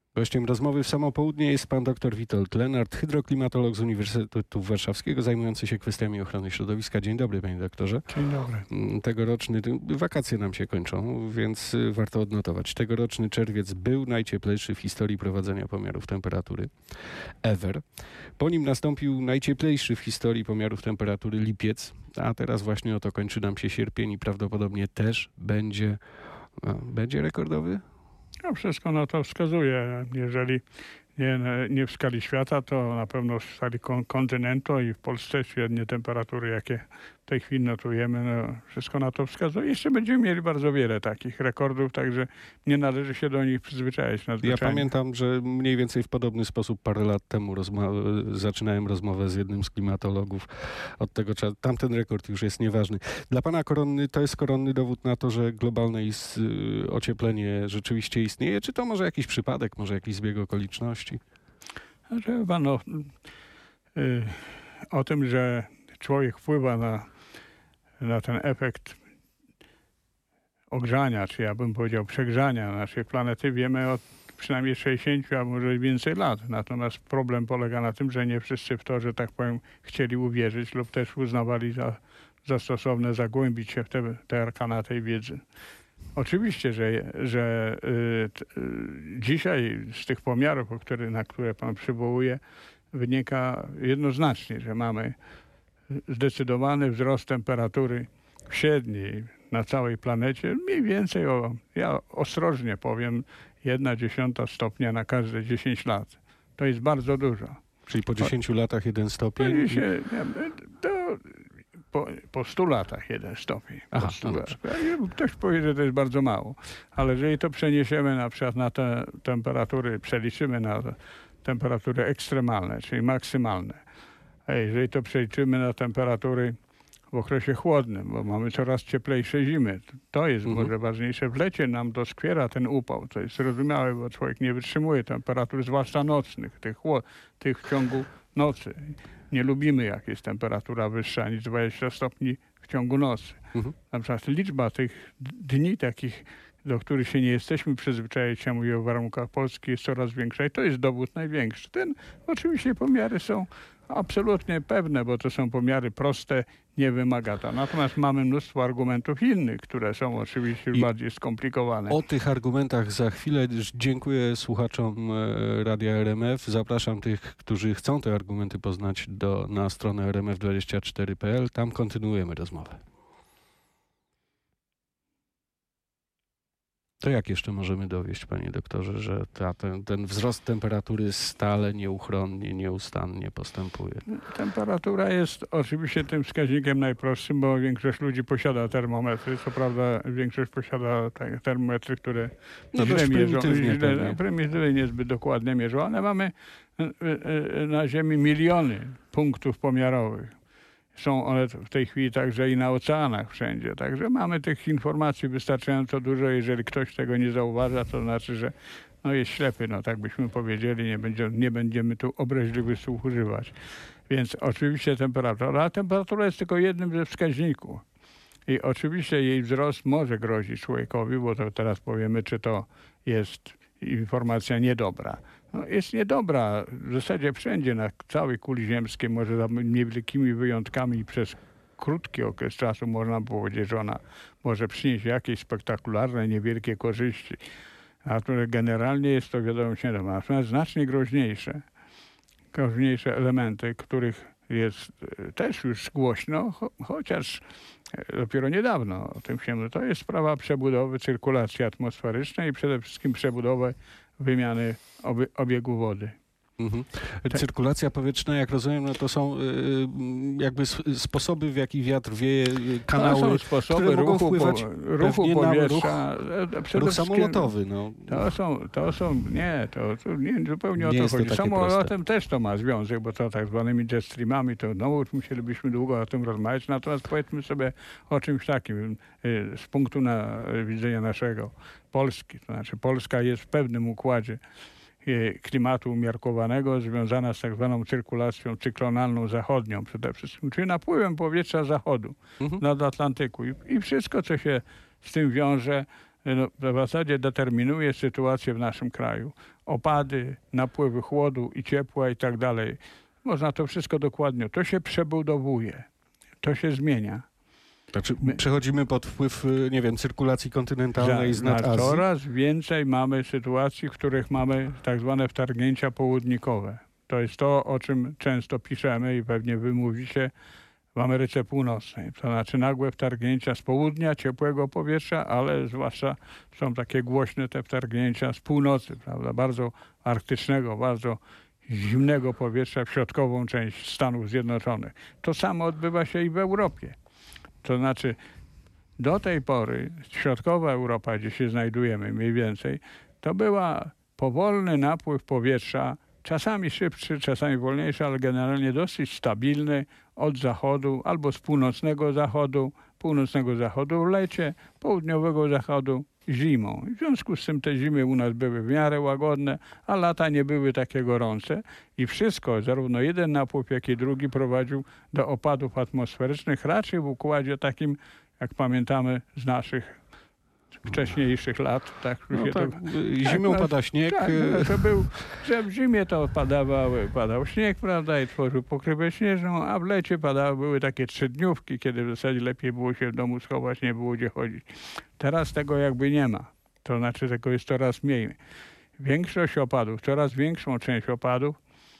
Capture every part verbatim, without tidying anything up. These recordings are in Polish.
Gościem rozmowy w samo południe jest pan dr Witold Lenart, hydroklimatolog z Uniwersytetu Warszawskiego, zajmujący się kwestiami ochrony środowiska. Dzień dobry, panie doktorze. Dzień dobry. Tegoroczny, wakacje nam się kończą, więc warto odnotować. Tegoroczny czerwiec był najcieplejszy w historii prowadzenia pomiarów temperatury ever. Po nim nastąpił najcieplejszy w historii pomiarów temperatury lipiec, a teraz właśnie oto kończy nam się sierpień i prawdopodobnie też będzie, no, będzie rekordowy. No, wszystko na to wskazuje. Jeżeli nie, nie w skali świata, to na pewno w skali kon- kontynentu i w Polsce średnie temperatury, jakie w tej chwili notujemy, no, wszystko na to wskazuje. Jeszcze będziemy mieli bardzo wiele takich rekordów, także nie należy się do nich przyzwyczaić. Ja pamiętam, że mniej więcej w podobny sposób parę lat temu rozma- zaczynałem rozmowę z jednym z klimatologów. Od tego czasu tamten rekord już jest nieważny. Dla pana koronny to jest koronny dowód na to, że globalne is- ocieplenie rzeczywiście istnieje? Czy to może jakiś przypadek, może jakiś zbieg okoliczności? Że no, y, o tym, że człowiek wpływa na, na ten efekt ogrzania, czy ja bym powiedział przegrzania naszej planety, wiemy od przynajmniej sześćdziesięciu, a może więcej lat. Natomiast problem polega na tym, że nie wszyscy w to, że tak powiem, chcieli uwierzyć lub też uznawali za, za stosowne zagłębić się w te, te arkana tej wiedzy. Oczywiście, że, że y, y, dzisiaj z tych pomiarów, o które, na które pan przywołuje, wynika jednoznacznie, że mamy zdecydowany wzrost temperatury średniej na całej planecie, mniej więcej, o, ja ostrożnie powiem, jedna dziesiąta stopnia na każde dziesięć lat. To jest bardzo dużo. Czyli po dziesięciu latach jeden stopień? Się, nie, to, po, po stu latach jeden stopień. Aha, po stu latach. Ktoś powie, że to jest bardzo mało. Ale jeżeli to przeniesiemy na przykład na te temperatury, przeliczymy na temperatury ekstremalne, czyli maksymalne, a jeżeli to przeliczymy na temperatury w okresie chłodnym, bo mamy coraz cieplejsze zimy. To jest mhm. może ważniejsze. W lecie nam doskwiera ten upał. To jest zrozumiałe, bo człowiek nie wytrzymuje temperatury, zwłaszcza nocnych, tych, tych w ciągu nocy. Nie lubimy, jak jest temperatura wyższa niż dwadzieścia stopni w ciągu nocy. Mhm. Na przykład liczba tych dni takich, do których się nie jesteśmy przyzwyczajeni, ja mówię o warunkach polskich, jest coraz większa i to jest dowód największy. Ten, oczywiście pomiary są absolutnie pewne, bo to są pomiary proste, nie wymaga to. Natomiast mamy mnóstwo argumentów innych, które są oczywiście I bardziej skomplikowane. O tych argumentach za chwilę. Dziękuję słuchaczom Radia R M F. Zapraszam tych, którzy chcą te argumenty poznać do, na stronę r m f dwadzieścia cztery kropka p l. Tam kontynuujemy rozmowę. To jak jeszcze możemy dowieść, panie doktorze, że ta, ten, ten wzrost temperatury stale, nieuchronnie, nieustannie postępuje? Temperatura jest oczywiście tym wskaźnikiem najprostszym, bo większość ludzi posiada termometry. Co prawda większość posiada te termometry, które no źle mierzą, źle, prymitywnie, niezbyt dokładnie mierzą, ale mamy na Ziemi miliony punktów pomiarowych. Są one w tej chwili także i na oceanach wszędzie. Także mamy tych informacji wystarczająco dużo. Jeżeli ktoś tego nie zauważa, to znaczy, że no jest ślepy, no tak byśmy powiedzieli. Nie będziemy, nie będziemy tu obraźliwych słów używać. Więc oczywiście temperatura, a temperatura jest tylko jednym ze wskaźników. I oczywiście jej wzrost może grozić człowiekowi, bo to teraz powiemy, czy to jest informacja niedobra. No, jest niedobra w zasadzie wszędzie na całej kuli ziemskiej, może za niewielkimi wyjątkami przez krótki okres czasu można powiedzieć, że ona może przynieść jakieś spektakularne, niewielkie korzyści. Natomiast generalnie jest to wiadomość niedobra. Natomiast znacznie groźniejsze, groźniejsze elementy, których jest też już głośno, cho chociaż dopiero niedawno o tym się mówi. To jest sprawa przebudowy cyrkulacji atmosferycznej i przede wszystkim przebudowy wymiany obie obiegu wody. Mhm. Cyrkulacja powietrzna, jak rozumiem, no to są y, jakby sposoby, w jaki wiatr wieje, kanały, to są sposoby które ruchu, mogą wpływać po, ruchu powietrza. Ruch, ruch samolotowy. No. To są, to są, nie, to, to nie, zupełnie nie o to chodzi. To Samolotem też to ma związek, bo to tak zwanymi jetstreamami, to no, musielibyśmy długo o tym rozmawiać, natomiast powiedzmy sobie o czymś takim z punktu na, widzenia naszego Polski. To znaczy Polska jest w pewnym układzie klimatu umiarkowanego związana z tak zwaną cyrkulacją cyklonalną zachodnią przede wszystkim, czyli napływem powietrza zachodu mhm. nad Atlantyku. I, I wszystko, co się z tym wiąże, no, w zasadzie determinuje sytuację w naszym kraju. Opady, napływy chłodu i ciepła i tak dalej. Można to wszystko dokładnie. To się przebudowuje. To się zmienia. Znaczy, przechodzimy pod wpływ, nie wiem, cyrkulacji kontynentalnej z nad Azji. Coraz więcej mamy sytuacji, w których mamy tak zwane wtargnięcia południkowe. To jest to, o czym często piszemy i pewnie wy mówicie w Ameryce Północnej. To znaczy nagłe wtargnięcia z południa, ciepłego powietrza, ale zwłaszcza są takie głośne te wtargnięcia z północy, prawda? Bardzo arktycznego, bardzo zimnego powietrza w środkową część Stanów Zjednoczonych. To samo odbywa się i w Europie. To znaczy do tej pory środkowa Europa, gdzie się znajdujemy mniej więcej, to była powolny napływ powietrza, czasami szybszy, czasami wolniejszy, ale generalnie dosyć stabilny od zachodu albo z północnego zachodu, północnego zachodu w lecie, południowego zachodu zimą. W związku z tym te zimy u nas były w miarę łagodne, a lata nie były takie gorące i wszystko, zarówno jeden napływ, jak i drugi prowadził do opadów atmosferycznych, raczej w układzie takim, jak pamiętamy z naszych wcześniejszych lat. Tak, no się tak, to, zimą tak, pada śnieg. Tak, no, to był, że w zimie to padawał, padał śnieg, prawda, i tworzył pokrywę śnieżną, a w lecie padały, były takie trzydniówki, kiedy w zasadzie lepiej było się w domu schować, nie było gdzie chodzić. Teraz tego jakby nie ma. To znaczy tego jest coraz mniej. Większość opadów, coraz większą część opadów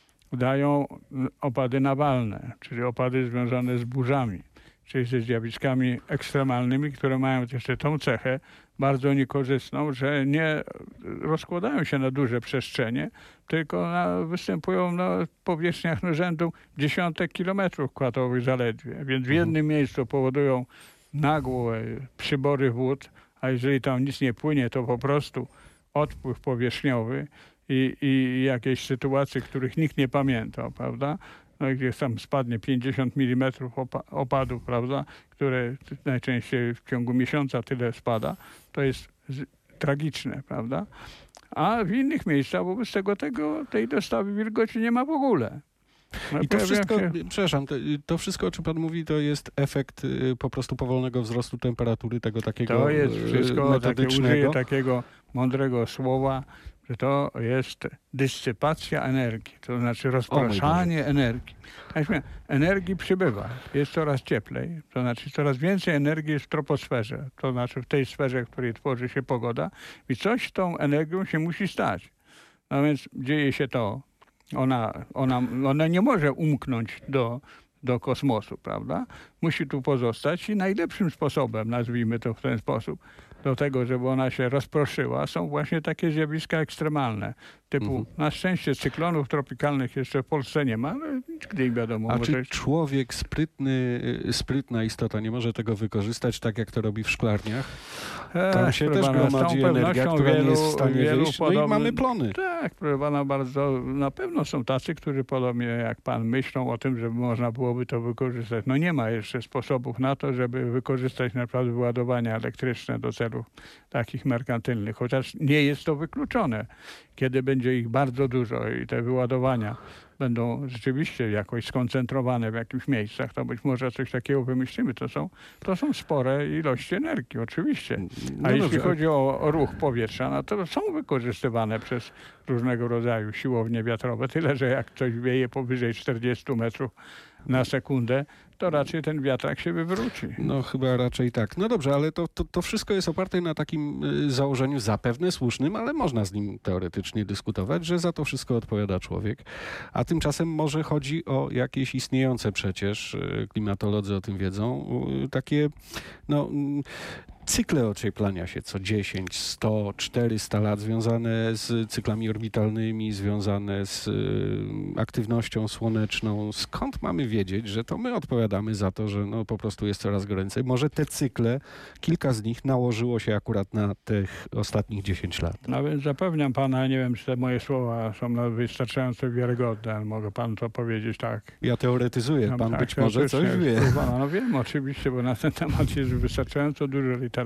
dają opady nawalne, czyli opady związane z burzami, czyli ze zjawiskami ekstremalnymi, które mają jeszcze tą cechę bardzo niekorzystną, że nie rozkładają się na duże przestrzenie, tylko na, występują na powierzchniach no, rzędu dziesiątek kilometrów kwadratowych zaledwie. Więc w jednym miejscu powodują nagłe przybory wód, a jeżeli tam nic nie płynie, to po prostu odpływ powierzchniowy i, i jakieś sytuacje, których nikt nie pamięta, prawda? No, gdzie tam spadnie pięćdziesiąt milimetrów opa- opadów, prawda, które najczęściej w ciągu miesiąca tyle spada, to jest z- tragiczne, prawda? A w innych miejscach wobec tego, tego tej dostawy wilgoci nie ma w ogóle. No, I to wszystko, się... przepraszam, to, to wszystko, o czym pan mówi, to jest efekt y, po prostu powolnego wzrostu temperatury, tego takiego To jest wszystko, y, takie, użyję takiego mądrego słowa, że to jest dyscypacja energii, to znaczy rozpraszanie energii. Energii przybywa, jest coraz cieplej, to znaczy coraz więcej energii jest w troposferze, to znaczy w tej sferze, w której tworzy się pogoda i coś z tą energią się musi stać. No więc dzieje się to, ona, ona, ona nie może umknąć do, do kosmosu, prawda? Musi tu pozostać i najlepszym sposobem, nazwijmy to w ten sposób, do tego, żeby ona się rozproszyła, są właśnie takie zjawiska ekstremalne. Typu, mhm. na szczęście cyklonów tropikalnych jeszcze w Polsce nie ma, ale nigdy nie wiadomo. A może... czy człowiek, sprytny, sprytna istota, nie może tego wykorzystać tak, jak to robi w szklarniach? Tam Ech, się też gromadzi energia, która wielu, nie jest w stanie wyjść. podobnych... No i mamy plony. Tak, proszę pana, bardzo, na pewno są tacy, którzy podobnie jak pan myślą o tym, żeby można byłoby to wykorzystać. No nie ma jeszcze sposobów na to, żeby wykorzystać na przykład wyładowania elektryczne do celów takich merkantylnych, chociaż nie jest to wykluczone. Kiedy będzie ich bardzo dużo i te wyładowania będą rzeczywiście jakoś skoncentrowane w jakichś miejscach, to być może coś takiego wymyślimy. To są, to są spore ilości energii, oczywiście. A no jeśli dobrze. chodzi o, o ruch powietrza, no to są wykorzystywane przez różnego rodzaju siłownie wiatrowe, tyle że jak coś wieje powyżej czterdziestu metrów na sekundę, to raczej ten wiatrak się wywróci. No chyba raczej tak. No dobrze, ale to, to, to wszystko jest oparte na takim y, założeniu zapewne słusznym, ale można z nim teoretycznie dyskutować, że za to wszystko odpowiada człowiek. A tymczasem może chodzi o jakieś istniejące przecież, y, klimatolodzy o tym wiedzą, y, takie no... Y, cykle ocieplania się co dziesięć, sto, czterysta lat związane z cyklami orbitalnymi, związane z y, aktywnością słoneczną. Skąd mamy wiedzieć, że to my odpowiadamy za to, że no, po prostu jest coraz goręcej? Może te cykle, kilka z nich nałożyło się akurat na tych ostatnich dziesięć lat. No więc zapewniam pana, nie wiem, czy te moje słowa są wystarczająco wiarygodne, ale mogę pan to powiedzieć tak. Ja teoretyzuję, No, pan tak, być może coś wie. Pana, no wiem oczywiście, bo na ten temat jest wystarczająco dużo literatury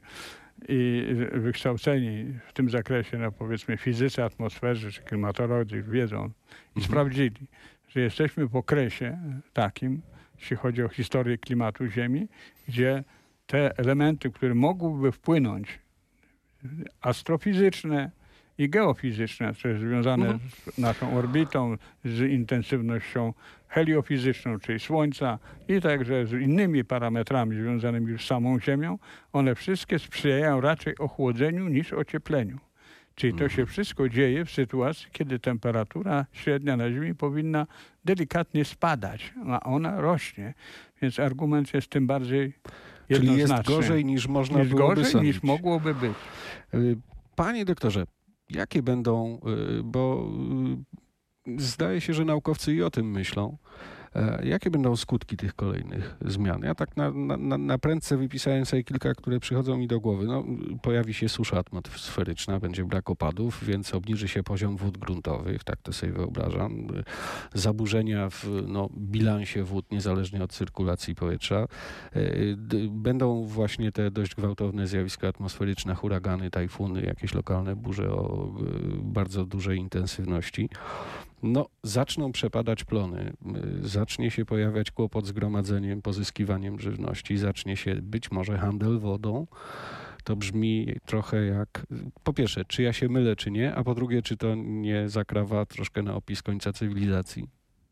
i wykształceni w tym zakresie, no powiedzmy fizycy, atmosferzy czy klimatolodzy wiedzą i mhm. sprawdzili, że jesteśmy w okresie takim, jeśli chodzi o historię klimatu Ziemi, gdzie te elementy, które mogłyby wpłynąć astrofizyczne i geofizyczne, co jest związane Mhm. z naszą orbitą, z intensywnością heliofizyczną, czyli Słońca i także z innymi parametrami związanymi z samą Ziemią, one wszystkie sprzyjają raczej ochłodzeniu niż ociepleniu. Czyli to się wszystko dzieje w sytuacji, kiedy temperatura średnia na Ziemi powinna delikatnie spadać, a ona rośnie. Więc argument jest tym bardziej Czyli jest jednoznaczny. gorzej niż można Jest byłoby gorzej sądzić. niż mogłoby być. Y, Panie doktorze, jakie będą, y, bo y, zdaje się, że naukowcy i o tym myślą, e, jakie będą skutki tych kolejnych zmian? Ja tak na, na, na- na prędce wypisałem sobie kilka, które przychodzą mi do głowy. No, pojawi się susza atmosferyczna, będzie brak opadów, więc obniży się poziom wód gruntowych, tak to sobie wyobrażam. Y, Zaburzenia w no, bilansie wód, niezależnie od cyrkulacji powietrza. Y, d- Będą właśnie te dość gwałtowne zjawiska atmosferyczne, huragany, tajfuny, jakieś lokalne burze o y, bardzo dużej intensywności. No, zaczną przepadać plony, y, zacznie się pojawiać kłopot z gromadzeniem, pozyskiwaniem żywności, zacznie się być może handel wodą. To brzmi trochę jak, po pierwsze, czy ja się mylę, czy nie, a po drugie, czy to nie zakrawa troszkę na opis końca cywilizacji?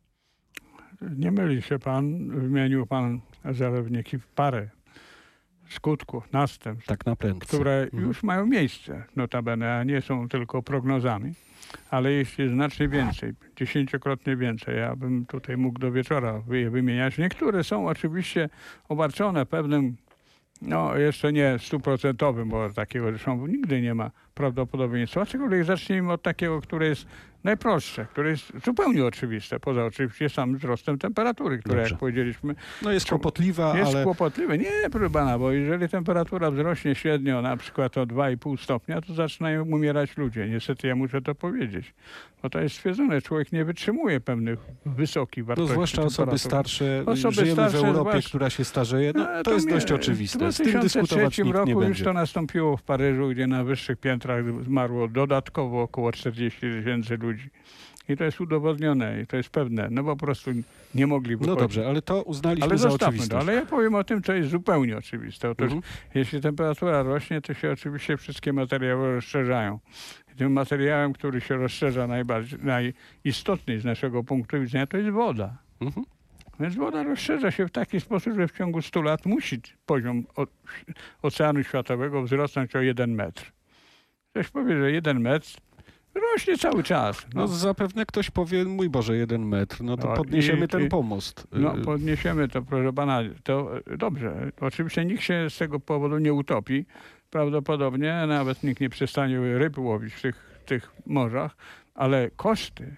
Nie myli się pan, wymienił pan zalewniki parę skutków, następstw, Tak na prędce. które Mhm. już mają miejsce, notabene, a nie są tylko prognozami, ale jest je znacznie więcej, dziesięciokrotnie więcej. Ja bym tutaj mógł do wieczora je wymieniać. Niektóre są oczywiście obarczone pewnym, no jeszcze nie stuprocentowym, bo takiego zresztą nigdy nie ma prawdopodobieństwa, aczkolwiek zacznijmy od takiego, które jest najprostsze, które jest zupełnie oczywiste, poza oczywiście samym wzrostem temperatury, które Dobrze. jak powiedzieliśmy No jest Czy- kłopotliwa, jest ale kłopotliwe. Nie, proszę pana, bo jeżeli temperatura wzrośnie średnio na przykład o dwa i pół stopnia, to zaczynają umierać ludzie. Niestety ja muszę to powiedzieć. Bo to jest stwierdzone, człowiek nie wytrzymuje pewnych wysokich no wartości zwłaszcza osoby temperatury. starsze, Osoby żyjemy starsze, w Europie, zwłaszcza- która się starzeje, no, No, to jest mnie- dość oczywiste. W Z tym dyskutować dwa tysiące trzecim nikt roku nie już będzie. to nastąpiło w Paryżu, gdzie na wyższych piętrach zmarło dodatkowo około czterdzieści tysięcy ludzi. I to jest udowodnione i to jest pewne. No bo po prostu nie mogliby No chodzić. dobrze, ale to uznaliśmy Ale za zostawmy to. oczywistość. Ale ja powiem o tym, co jest zupełnie oczywiste. Otóż Mhm. jeśli temperatura rośnie, to się oczywiście wszystkie materiały rozszerzają. I tym materiałem, który się rozszerza najbardziej, najistotniej z naszego punktu widzenia, to jest woda. Mhm. Więc woda rozszerza się w taki sposób, że w ciągu stu lat musi poziom o, oceanu światowego wzrosnąć o jeden metr. Ktoś powie, że jeden metr rośnie cały czas. No No, zapewne ktoś powie, mój Boże, jeden metr, no to No podniesiemy i- ten i- pomost. no Y, podniesiemy to, proszę pana, to e, dobrze. Oczywiście nikt się z tego powodu nie utopi. Prawdopodobnie nawet nikt nie przestanie ryb łowić w tych, tych morzach, ale koszty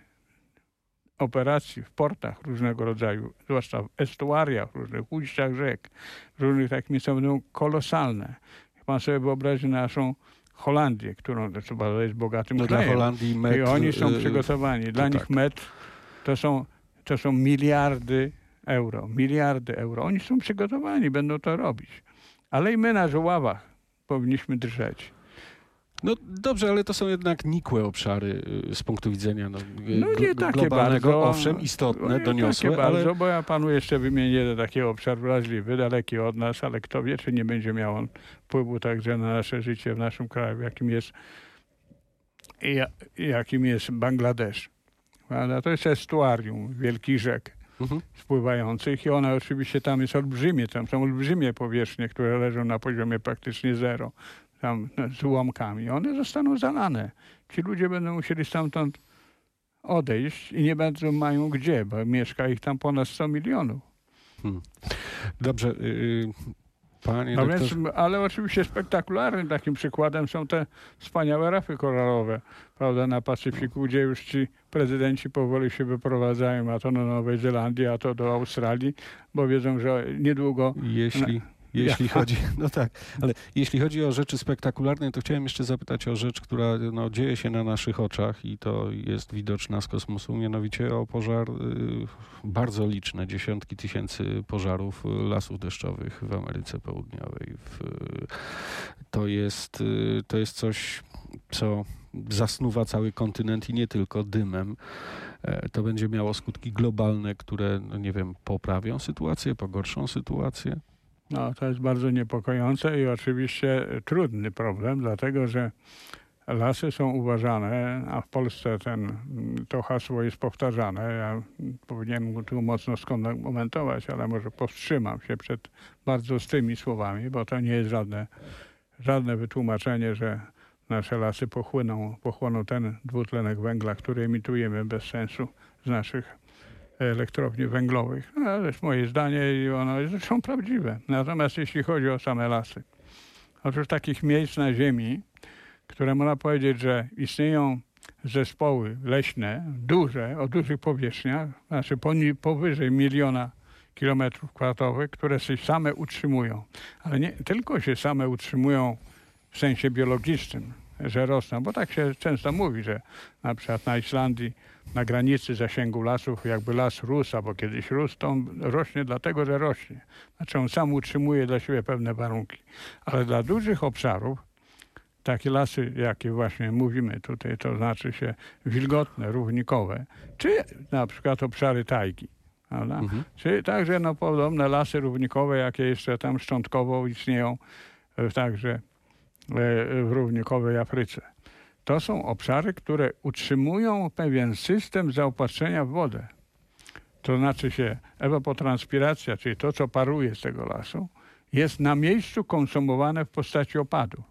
operacji w portach różnego rodzaju, zwłaszcza w estuariach, różnych ujściach rzek, różnych takich miejscach będą kolosalne. Jak pan sobie wyobrazi naszą Holandię, którą to chyba jest bogatym No dla krajem. Holandii metr... I oni są y, przygotowani. Dla to nich tak. metr to są, to są miliardy euro. Miliardy euro. Oni są przygotowani, będą to robić. Ale i my na żuławach powinniśmy drżeć. No dobrze, ale to są jednak nikłe obszary y, z punktu widzenia no, No nie gl- takie globalnego, bardzo. owszem, istotne, nie doniosłe, takie ale bardzo, bo ja panu jeszcze wymienię taki obszar wrażliwy, daleki od nas, ale kto wie, czy nie będzie miał on wpływu także na nasze życie w naszym kraju, jakim jest, ja, jakim jest Bangladesz. Prawda? To jest estuarium wielkich rzek mhm. spływających i one oczywiście tam jest olbrzymie, tam są olbrzymie powierzchnie, które leżą na poziomie praktycznie zero, tam no, z ułamkami. One zostaną zalane. Ci ludzie będą musieli stamtąd odejść i nie będą mają gdzie, bo mieszka ich tam ponad sto milionów. Hmm. Dobrze, y, panie No doktorze. więc, ale oczywiście spektakularnym takim przykładem są te wspaniałe rafy koralowe, prawda, na Pacyfiku, gdzie już ci prezydenci powoli się wyprowadzają, a to do Nowej Zelandii, a to do Australii, bo wiedzą, że niedługo... Jeśli, jeśli chodzi, no tak, ale jeśli chodzi o rzeczy spektakularne, to chciałem jeszcze zapytać o rzecz, która no, dzieje się na naszych oczach i to jest widoczna z kosmosu, mianowicie o pożar, y, bardzo liczne, dziesiątki tysięcy pożarów lasów deszczowych w Ameryce Południowej. W, to, jest, y, to jest coś, co zasnuwa cały kontynent i nie tylko dymem. E, To będzie miało skutki globalne, które, no nie wiem, poprawią sytuację, pogorszą sytuację. No, to jest bardzo niepokojące i oczywiście trudny problem, dlatego że lasy są uważane, a w Polsce ten, to hasło jest powtarzane. Ja powinienem tu mocno skomentować, ale może powstrzymam się przed bardzo ostrymi słowami, bo to nie jest żadne, żadne wytłumaczenie, że nasze lasy pochłoną, pochłoną ten dwutlenek węgla, który emitujemy bez sensu z naszych elektrowni węglowych. No, ale to jest moje zdanie i ono jest zresztą prawdziwe. Natomiast jeśli chodzi o same lasy, otóż takich miejsc na ziemi, które można powiedzieć, że istnieją zespoły leśne, duże, o dużych powierzchniach, znaczy powyżej miliona kilometrów kwadratowych, które się same utrzymują. Ale nie tylko się same utrzymują w sensie biologicznym, że rosną, bo tak się często mówi, że na przykład na Islandii na granicy zasięgu lasów jakby las rósł, albo kiedyś rósł, to on rośnie dlatego, że rośnie. Znaczy on sam utrzymuje dla siebie pewne warunki. Ale dla dużych obszarów, takie lasy, jakie właśnie mówimy tutaj, to znaczy się wilgotne, równikowe, czy na przykład obszary tajgi, prawda? Mhm. Czy także no, podobne lasy równikowe, jakie jeszcze tam szczątkowo istnieją także w równikowej Afryce. To są obszary, które utrzymują pewien system zaopatrzenia w wodę. To znaczy się ewapotranspiracja, czyli to, co paruje z tego lasu, jest na miejscu konsumowane w postaci opadu.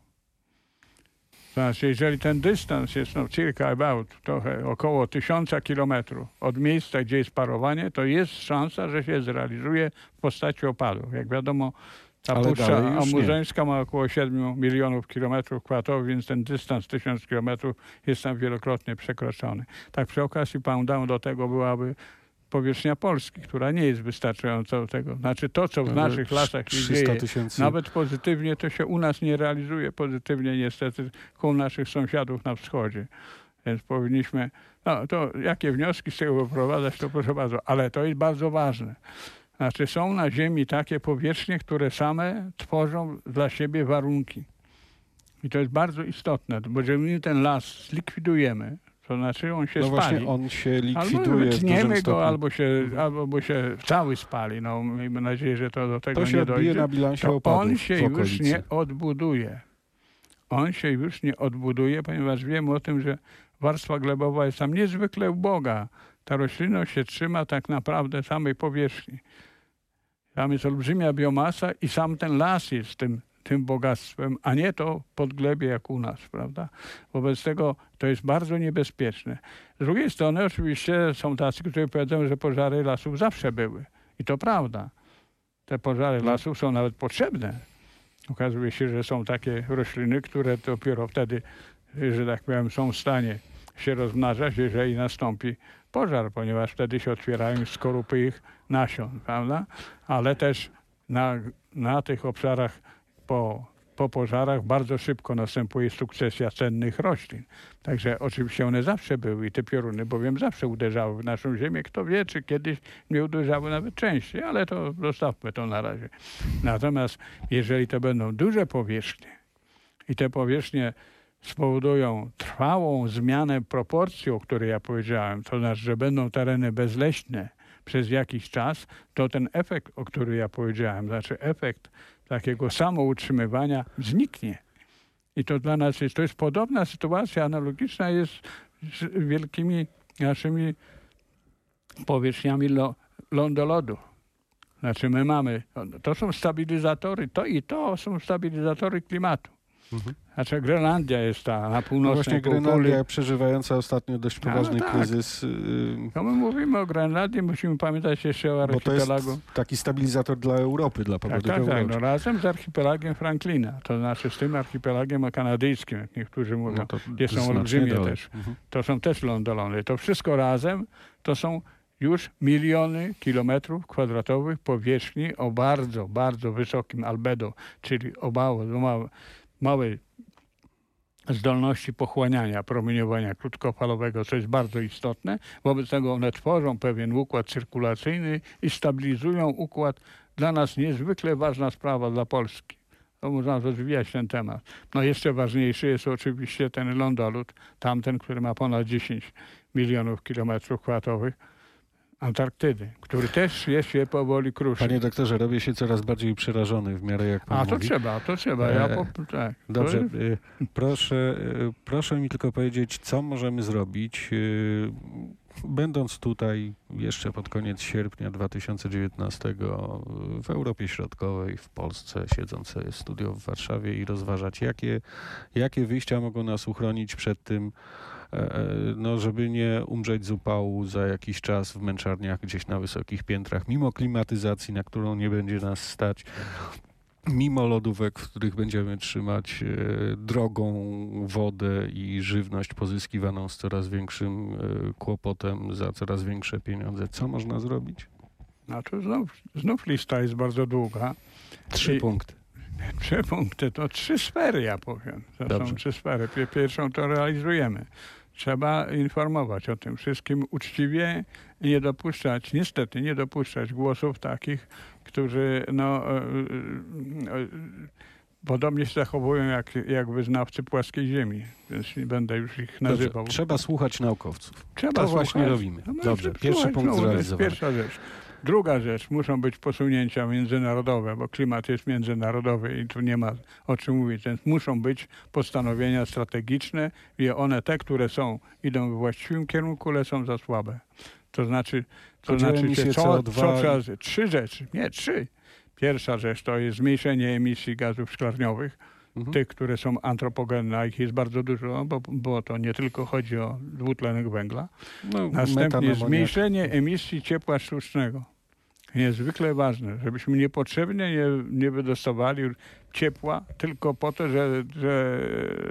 To znaczy, jeżeli ten dystans jest no, circa about, trochę około tysiąca kilometrów od miejsca, gdzie jest parowanie, to jest szansa, że się zrealizuje w postaci opadu. Jak wiadomo, ta Ale Puszcza Amurzeńska ma około siedmiu milionów kilometrów kwadratowych, więc ten dystans tysiąc kilometrów jest tam wielokrotnie przekroczony. Tak przy okazji pan do tego byłaby powierzchnia Polski, która nie jest wystarczająca do tego. Znaczy to, co w Ale naszych lasach się dzieje, nawet pozytywnie, to się u nas nie realizuje pozytywnie niestety ku naszych sąsiadów na wschodzie. Więc powinniśmy, no to jakie wnioski z tego wyprowadzać, to proszę bardzo, ale to jest bardzo ważne. Znaczy są na ziemi takie powierzchnie, które same tworzą dla siebie warunki. I to jest bardzo istotne, bo jeżeli my ten las zlikwidujemy, to znaczy on się no spali. Właśnie on się likwiduje. Albo wytniemy go, albo się, albo się cały spali. No, miejmy nadzieję, że to do tego to się nie dojdzie. Na bilansie to opadów on się już nie odbuduje. On się już nie odbuduje, ponieważ wiemy o tym, że warstwa glebowa jest tam niezwykle uboga. Ta roślinność się trzyma tak naprawdę samej powierzchni. Tam jest olbrzymia biomasa i sam ten las jest tym, tym bogactwem, a nie to podglebie jak u nas, prawda? Wobec tego to jest bardzo niebezpieczne. Z drugiej strony oczywiście są tacy, którzy powiedzą, że pożary lasów zawsze były. I to prawda. Te pożary lasów są nawet potrzebne. Okazuje się, że są takie rośliny, które dopiero wtedy, że tak powiem, są w stanie się rozmnażać, jeżeli nastąpi pożar, ponieważ wtedy się otwierają skorupy ich nasion, prawda? Ale też na, na tych obszarach po, po pożarach bardzo szybko następuje sukcesja cennych roślin. Także oczywiście one zawsze były i te pioruny bowiem zawsze uderzały w naszą ziemię. Kto wie, czy kiedyś nie uderzały nawet częściej, ale to zostawmy to na razie. Natomiast jeżeli to będą duże powierzchnie i te powierzchnie spowodują trwałą zmianę proporcji, o której ja powiedziałem, to znaczy, że będą tereny bezleśne przez jakiś czas, to ten efekt, o którym ja powiedziałem, znaczy efekt takiego samoutrzymywania zniknie. I to dla nas jest, to jest podobna sytuacja, analogiczna jest z wielkimi naszymi powierzchniami lo, lądolodu. Znaczy my mamy, to są stabilizatory, to i to są stabilizatory klimatu. Mhm. Znaczy Grenlandia jest ta na północnej no właśnie półkuli. Grenlandia przeżywająca ostatnio dość poważny no tak. kryzys. No my mówimy o Grenlandii, musimy pamiętać jeszcze o archipelagu. Bo to jest taki stabilizator dla Europy, dla pogody tak, tak, tak, no razem z archipelagiem Franklina, to znaczy z tym archipelagiem kanadyjskim, jak niektórzy mówią, no to gdzie są olbrzymie dalej. Też. Mhm. To są też lądolony. To wszystko razem to są już miliony kilometrów kwadratowych powierzchni o bardzo, bardzo wysokim albedo, czyli o mało, mało małej zdolności pochłaniania promieniowania krótkofalowego, co jest bardzo istotne. Wobec tego one tworzą pewien układ cyrkulacyjny i stabilizują układ. Dla nas niezwykle ważna sprawa dla Polski. To można rozwijać ten temat. No jeszcze ważniejszy jest oczywiście ten lądolód, tamten, który ma ponad dziesięć milionów kilometrów kwadratowych. Antarktydy, który też jest się powoli kruszy. Panie doktorze, robię się coraz bardziej przerażony w miarę jak pan A to mówi. trzeba, to trzeba. Ja po, tak. Dobrze, To... y, proszę, y, proszę mi tylko powiedzieć, co możemy zrobić, y, będąc tutaj jeszcze pod koniec sierpnia dwa tysiące dziewiętnastego w Europie Środkowej, w Polsce, siedząc sobie w studio w Warszawie i rozważać, jakie, jakie wyjścia mogą nas uchronić przed tym, no, żeby nie umrzeć z upału za jakiś czas w męczarniach gdzieś na wysokich piętrach, mimo klimatyzacji, na którą nie będzie nas stać, mimo lodówek, w których będziemy trzymać e, drogą wodę i żywność pozyskiwaną z coraz większym e, kłopotem za coraz większe pieniądze. Co można zrobić? No to znów, znów lista jest bardzo długa. Trzy I, punkty. Trzy punkty, to trzy sfery, ja powiem. To Dobrze. są trzy sfery. Pierwszą to realizujemy. Trzeba informować o tym wszystkim uczciwie i nie dopuszczać, niestety nie dopuszczać głosów takich, którzy no, e, e, podobnie się zachowują jak, jak wyznawcy płaskiej ziemi, więc nie będę już ich nazywał. Dobrze. Trzeba słuchać naukowców. Trzeba to słuchać. właśnie robimy. No, Dobrze, pierwszy słuchać, punkt no, to jest zrealizowany. pierwsza rzecz. Druga rzecz, muszą być posunięcia międzynarodowe, bo klimat jest międzynarodowy i tu nie ma o czym mówić, więc muszą być postanowienia strategiczne i one, te, które są, idą we właściwym kierunku, ale są za słabe. To znaczy, to Chodzi o znaczy emisję co, C O dwa. co trzeba, trzy rzeczy, nie, trzy. Pierwsza rzecz to jest zmniejszenie emisji gazów szklarniowych, Mhm. tych, które są antropogenne, a ich jest bardzo dużo, bo, bo to nie tylko chodzi o dwutlenek węgla. No, Następnie metanamoniak. zmniejszenie emisji ciepła sztucznego. Niezwykle ważne, żebyśmy niepotrzebnie nie, nie wydostawali ciepła tylko po to, że, że,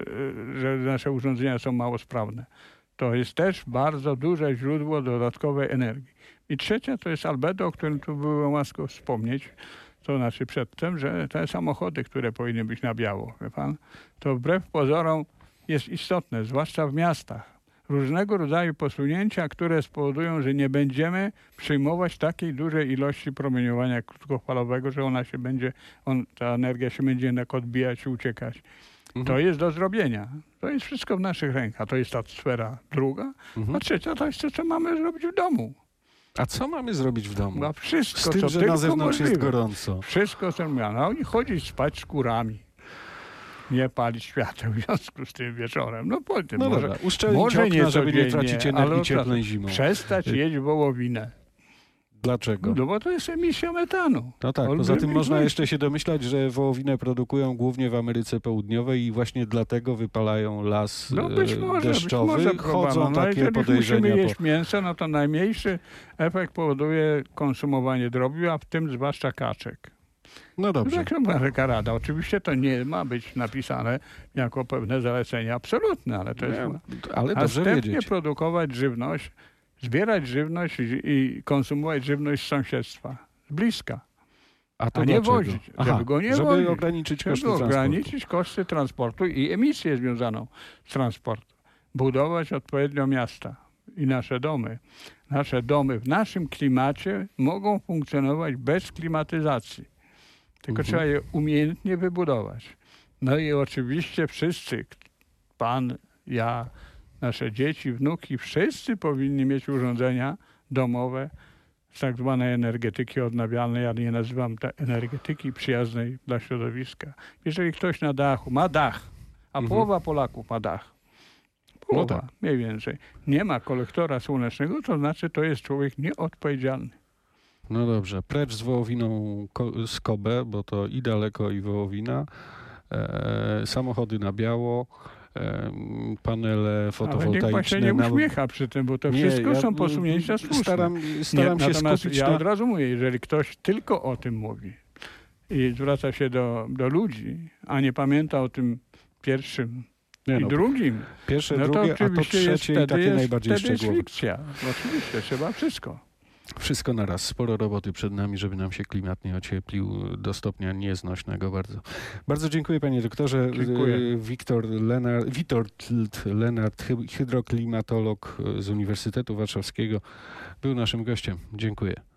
że nasze urządzenia są mało sprawne. To jest też bardzo duże źródło dodatkowej energii. I trzecia to jest albedo, o którym tu było łasko wspomnieć. To znaczy przedtem, że te samochody, które powinny być na biało, wie pan, to wbrew pozorom jest istotne, zwłaszcza w miastach. Różnego rodzaju posunięcia, które spowodują, że nie będziemy przyjmować takiej dużej ilości promieniowania krótkofalowego, że ona się będzie, on, ta energia się będzie jednak odbijać i uciekać. Mhm. To jest do zrobienia. To jest wszystko w naszych rękach. To jest ta sfera druga. Mhm. A trzecia to jest to, co mamy zrobić w domu. A co mamy zrobić w domu? No wszystko, Z tym, co że tylko na zewnątrz możliwe. jest gorąco. Wszystko, co mówią. A oni chodzić spać skórami. Nie palić świateł w związku z tym wieczorem. No po tym No może, dobra, uszczelnić może okna, nie żeby nie codziennie, tracić ale energii od razu cieplnej zimą. Przestać jeść wołowinę. Dlaczego? No bo to jest emisja metanu. No tak, poza Olbrzymich tym można ilości. jeszcze się domyślać, że wołowinę produkują głównie w Ameryce Południowej i właśnie dlatego wypalają las No być e, może, deszczowy. być może Chodzą próbano. No takie jeżeli podejrzenia. musimy Po... jeść mięso, no to najmniejszy efekt powoduje konsumowanie drobiu, a w tym zwłaszcza kaczek. No dobrze. Tak to taka rada. Oczywiście to nie ma być napisane jako pewne zalecenie absolutne, ale to jest... Nie, ale dobrze Następnie wiedzieć. produkować żywność, zbierać żywność i, i konsumować żywność z sąsiedztwa, z bliska. A, to a nie dlaczego? wozić, Aha, żeby go nie żeby wozić. ograniczyć koszty Żeby transportu. ograniczyć koszty transportu i emisję związaną z transportem. Budować odpowiednio miasta i nasze domy. Nasze domy w naszym klimacie mogą funkcjonować bez klimatyzacji. Tylko Mhm. trzeba je umiejętnie wybudować. No i oczywiście wszyscy, pan, ja, nasze dzieci, wnuki, wszyscy powinni mieć urządzenia domowe z tak zwanej energetyki odnawialnej. Ja nie nazywam tej energetyki przyjaznej dla środowiska. Jeżeli ktoś na dachu ma dach, a Mhm. połowa Polaków ma dach, połowa No tak. mniej więcej, nie ma kolektora słonecznego, to znaczy to jest człowiek nieodpowiedzialny. No dobrze, precz z wołowiną ko- z Kobe, bo to i daleko, i wołowina. E, samochody na biało, e, panele Ale niech pan się fotowoltaiczne. nie na- uśmiecha przy tym, bo to Nie, wszystko ja są posunięcia słuszne. Staram, staram Nie, się natomiast skupić ja na... od razu mówię, jeżeli ktoś tylko o tym mówi i zwraca się do, do ludzi, a nie pamięta o tym pierwszym Nie i no, drugim, pierwsze, no to drugie, a to oczywiście jest, trzecie i wtedy takie jest, najbardziej wtedy jest szczegółowe. fikcja. Oczywiście, trzeba wszystko. Wszystko naraz. Sporo roboty przed nami, żeby nam się klimat nie ocieplił do stopnia nieznośnego bardzo. Bardzo dziękuję panie doktorze. Dziękuję. Wiktor Lenart, Witold Lenart, hy- hydroklimatolog z Uniwersytetu Warszawskiego, był naszym gościem. Dziękuję.